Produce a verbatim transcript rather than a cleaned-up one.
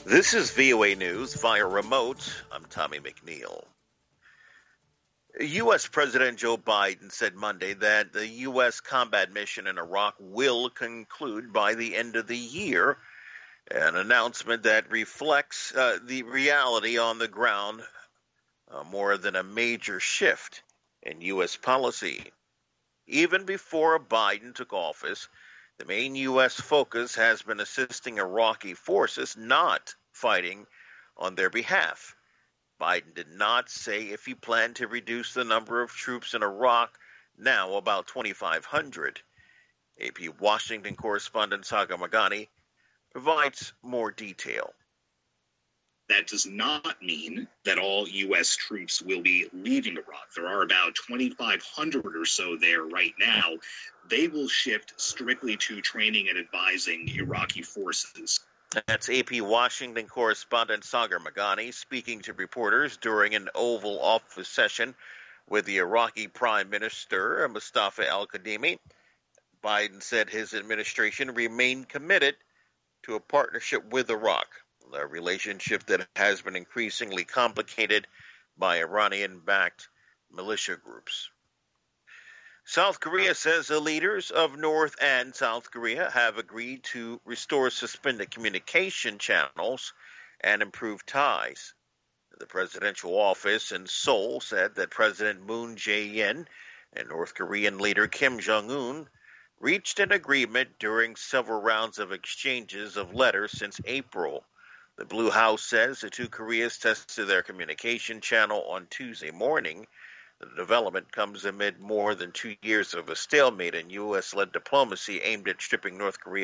This is V O A News via remote. I'm Tommy McNeil. U S. President Joe Biden said Monday that the U S combat mission in Iraq will conclude by the end of the year, an announcement that reflects uh, the reality on the ground uh, more than a major shift in U S policy. Even before Biden took office, the main U S focus has been assisting Iraqi forces, not fighting on their behalf. Biden did not say if he planned to reduce the number of troops in Iraq, now about twenty-five hundred. A P Washington correspondent Sagar Meghani provides more detail. That does not mean that all U S troops will be leaving Iraq. There are about twenty-five hundred or so there right now. They will shift strictly to training and advising Iraqi forces. That's A P Washington correspondent Sagar Meghani speaking to reporters during an Oval Office session with the Iraqi Prime Minister Mustafa al-Kadhimi. Biden said his administration remained committed to a partnership with Iraq, a relationship that has been increasingly complicated by Iranian-backed militia groups. South Korea says the leaders of North and South Korea have agreed to restore suspended communication channels and improve ties. The presidential office in Seoul said that President Moon Jae-in and North Korean leader Kim Jong-un reached an agreement during several rounds of exchanges of letters since April. The Blue House says the two Koreas tested their communication channel on Tuesday morning. The development comes amid more than two years of a stalemate in U S-led diplomacy aimed at stripping North Korea